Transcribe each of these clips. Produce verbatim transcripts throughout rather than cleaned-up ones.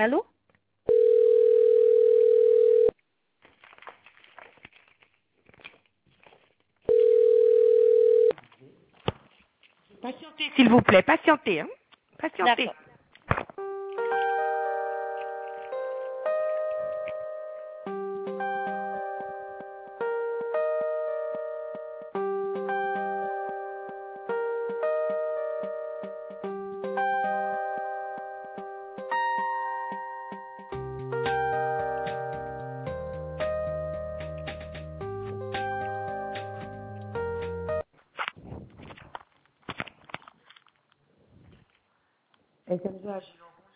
Allô? Patientez, s'il vous plaît, patientez, hein. Patientez. D'accord. S M G H.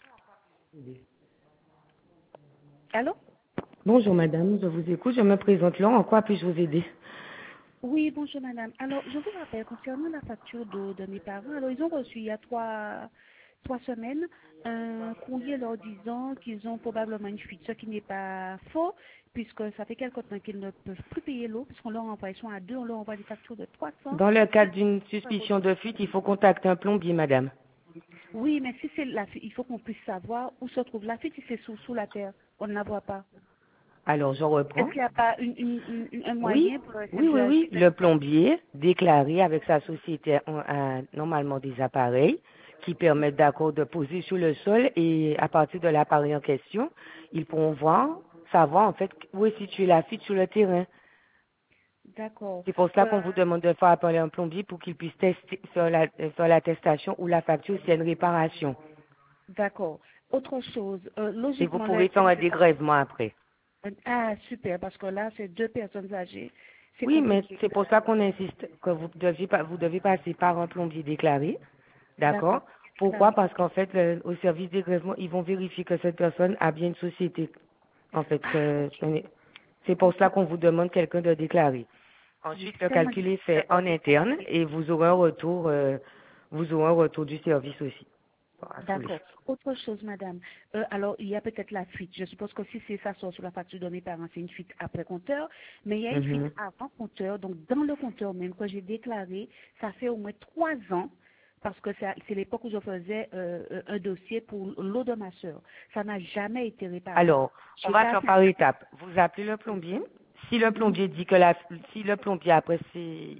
Allô? Bonjour madame, je vous écoute, je me présente là, en quoi puis-je vous aider? Oui, bonjour madame. Alors, je vous rappelle, concernant la facture de, de mes parents, alors ils ont reçu il y a trois, trois semaines un courrier leur disant qu'ils ont probablement une fuite, ce qui n'est pas faux, puisque ça fait quelque temps qu'ils ne peuvent plus payer l'eau, puisqu'on leur envoie, ils sont à deux, on leur envoie des factures de trois cents. Dans le cadre d'une suspicion de fuite, il faut contacter un plombier, madame. Oui, mais si c'est la fuite, il faut qu'on puisse savoir où se trouve la fuite, si c'est sous, sous la terre, on ne la voit pas. Alors, je Est-ce reprends. qu'il n'y a pas une, une- une- un Oui, moyen pour le oui, oui, S M G H oui. Le plombier déclaré avec sa société a, a normalement des appareils qui permettent d'accord de poser sur le sol et à partir de l'appareil en question, ils pourront voir, savoir en fait où est située la fuite sur le terrain. D'accord. C'est pour ça Euh, qu'on vous demande de faire appeler un plombier pour qu'il puisse tester, faire la- faire l'attestation ou la facture s'il y a une réparation. D'accord. Autre chose, euh, Et vous logiquement, le pourrez faire un S M G H. dégrèvement après. Ah, super, parce que là, c'est deux personnes âgées. C'est Oui, mais compliqué. c'est pour ça qu'on insiste que vous deviez, pas- vous devez passer par un plombier déclaré. D'accord. D'accord? Pourquoi? Déclaré. Parce qu'en fait, le- au service dégrèvement, ils vont vérifier que cette personne a bien une société. En fait, Ah, que ok. ce n'est- c'est pour Ok. cela qu'on vous demande quelqu'un de déclarer. Oui, Ensuite, c'est le tellement calcul est difficile fait d'avoir en des interne pompiers. et vous aurez un retour, euh, vous aurez un retour du service aussi. À Soulé. D'accord. Autre chose, madame. Euh, alors, il y a peut-être la fuite. Je suppose que si c'est ça sort sur la facture de mes parents, c'est une fuite après compteur. Mais il y a une fuite Mhm. avant compteur. Donc, dans le compteur même, que j'ai déclaré, ça fait au moins trois ans. Parce que ça- c'est l'époque où je faisais euh, euh, un dossier pour l'eau de ma soeur. Ça n'a jamais été réparé. Alors, on J'ai va fait faire appel. par étapes. Vous appelez le plombier. Si le Mhm. plombier dit que la, si le plombier après c'est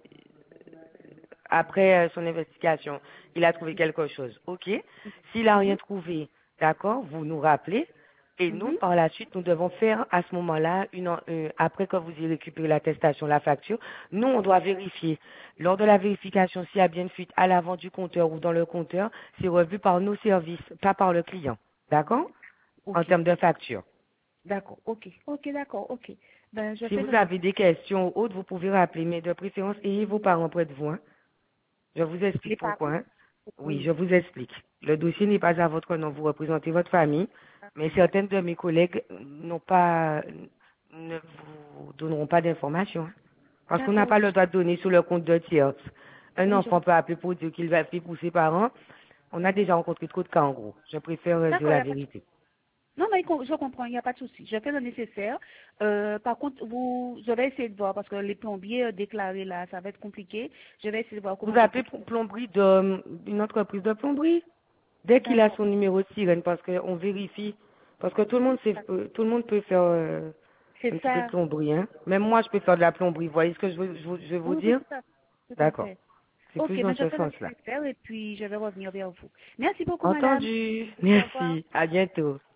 après euh, son investigation, il a trouvé quelque chose, ok. S'il a rien Mhm. trouvé, d'accord, vous nous rappelez. Et nous, Mhm. par la suite, nous devons faire à ce moment-là, une, en- euh, après que vous ayez récupéré l'attestation, la facture, nous, on doit vérifier. Lors de la vérification, s'il y a bien une fuite à l'avant du compteur ou dans le compteur, c'est revu par nos services, pas par le client. D'accord? En Ok. termes de facture. D'accord. Ok. Ok, d'accord. Ok. Ben, je Si fais vous le avez nécessaire. des questions ou autres, vous pouvez rappeler, mais de préférence, ayez vos parents près de vous. Hein. Je vous Les explique pourquoi. parents? Hein. Oui, Oui. je vous explique. Le dossier n'est pas à votre nom, vous représentez votre famille, mais certaines de mes collègues n'ont pas, ne vous donneront pas d'informations. Hein. Parce qu'on n'a D'accord. pas le droit de donner sur le compte de tiers. Un Oui, je enfant comprends. peut appeler pour dire qu'il va faire pour ses parents. On a déjà rencontré trop de cas en gros. Je préfère euh, dire D'accord, il la n'y a pas de vérité. Non, mais je comprends, il n'y a pas de souci. Je fais le nécessaire. Euh, par contre, vous, je vais essayer de voir, parce que les plombiers euh, déclarés là, ça va être compliqué. Je vais essayer de voir Vous comment je peux appelez trouver. pour plomberie de, une entreprise de plomberie dès qu'il a D'accord. son numéro de sirène, parce qu'on vérifie, parce que tout le monde sait, euh, tout le monde peut faire euh, C'est un petit peu de ça. plomberie, hein. Même moi, je peux faire de la plomberie. Vous voyez ce que je veux, je veux, je veux vous Oui, oui, dire? tout à fait. Tout à D'accord. fait. C'est Ok, plus dans mais je ce fais le sens-là. nécessaire et puis je vais revenir vers vous. Merci beaucoup, madame. Entendu. Au revoir. Merci. À bientôt.